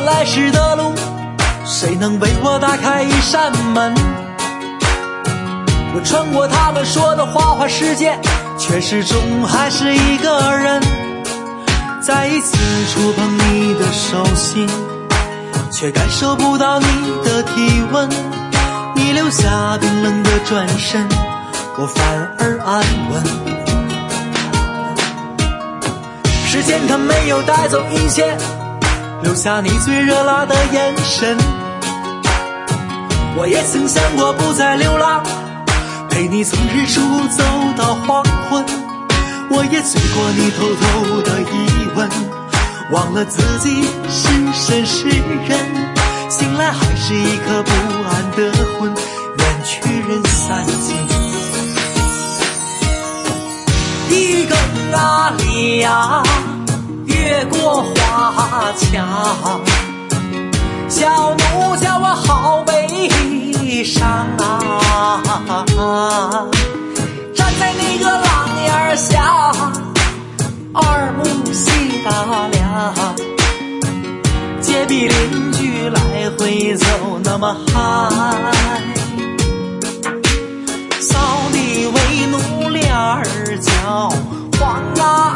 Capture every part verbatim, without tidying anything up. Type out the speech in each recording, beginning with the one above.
来时的路，谁能为我打开一扇门？我穿过他们说的花花世界，却始终还是一个人。再一次触碰你的手心，却感受不到你的体温。你留下冰冷的转身，我反而安稳。时间它没有带走一切，留下你最热辣的眼神。我也曾想过不再流浪，陪你从日出走到黄昏。我也醉过你偷偷的疑问，忘了自己是神是人，醒来还是一颗不安的魂，愿去人散尽。一更啊里呀，越过花墙，小奴叫我好悲伤啊！站在那个廊檐下，耳目细打量，街壁邻居来回走那么嗨，扫地为奴脸儿焦黄啊！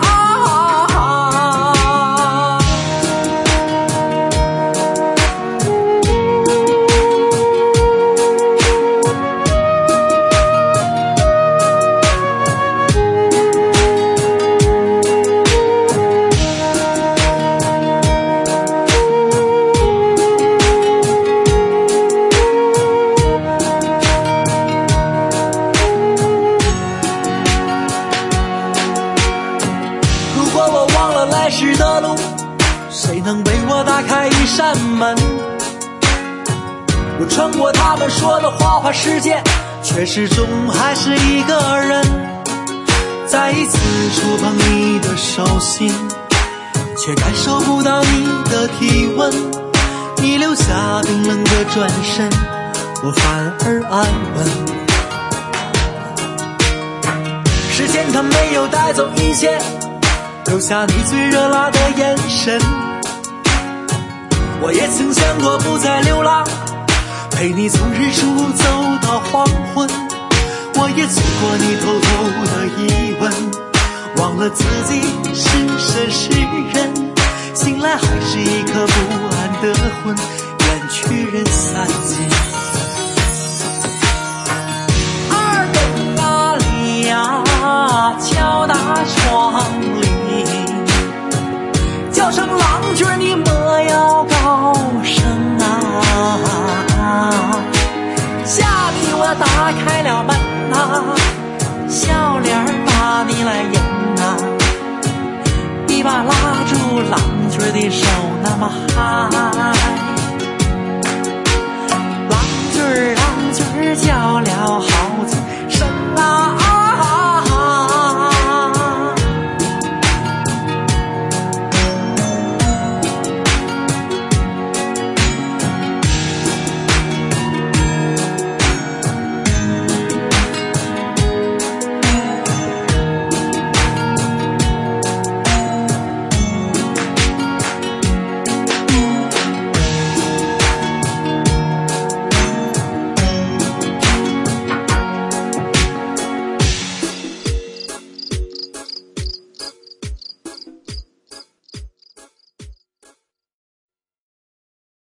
来时的路，谁能为我打开一扇门？我穿过他们说的花花世界，却始终还是一个人。再一次触碰你的手心，却感受不到你的体温。你留下冰冷的转身，我反而安稳。时间它没有带走一切，留下你最热辣的眼神。我也曾想过不再流浪，陪你从日出走到黄昏。我也醉过你偷偷的疑问，忘了自己是神是人，醒来还是一颗不安的魂，愿去人散尽。二更啊里呀，敲打窗棂，叫声郎君你莫要高声啊！下笔我打开了门啊，笑脸把你来迎啊，一把拉住郎君的手那么嗨，郎君郎君叫了好